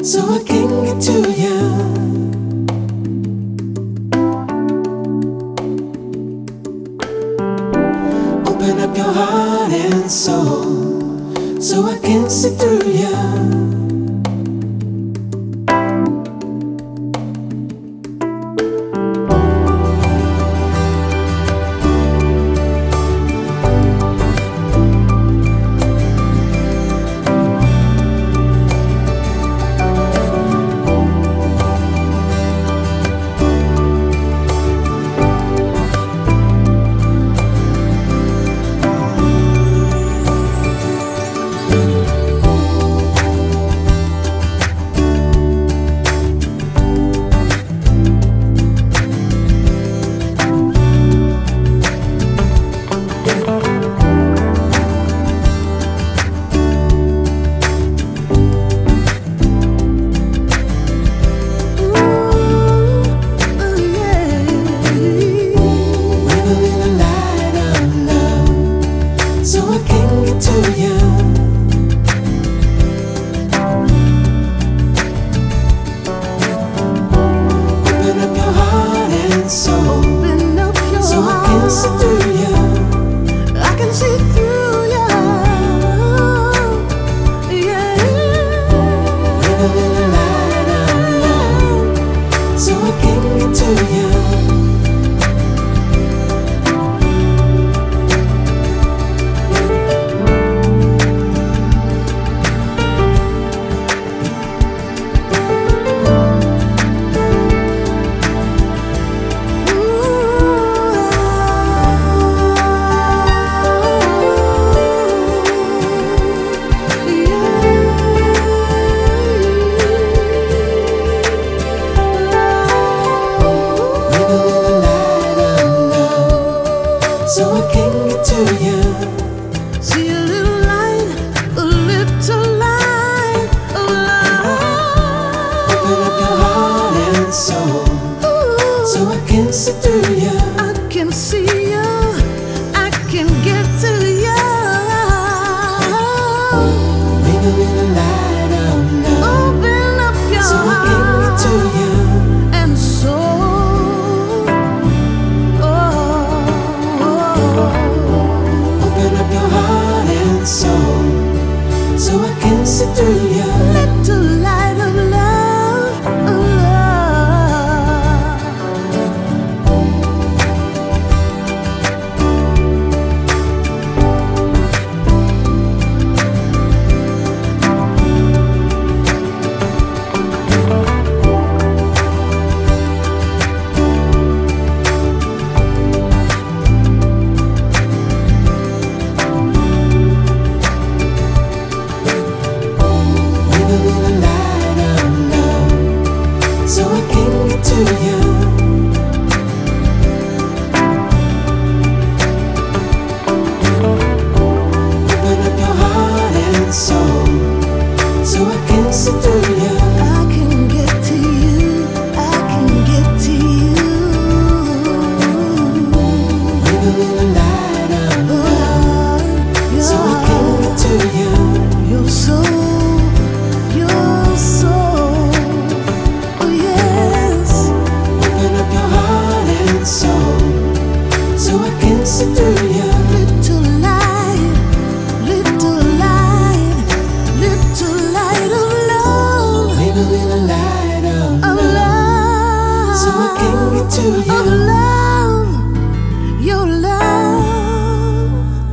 so I can get to you. Open up your heart and soul, so I can see through you. So I can get to you. See a little light of love. Open up your heart and soul, so I can see through you. I can see you, I can get to you. Bring a little light of love, Open up your so I can get to you. and soul. Open up your heart and soul, so I can see through you. Little light of love, of to you. Open up your heart and soul, so I can see through you. I can get to you, I can get to you. Bring a little light of love, so I can get to you. Your soul, your soul. Oh yes. Open up your heart and soul, so I can see through you. Little light, little light, little light of love. Bring a little light of Of love, love. so I can get to Of you. love, your love.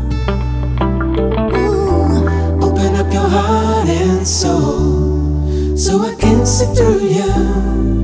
Ooh. Open up your heart and soul, so I can see through you.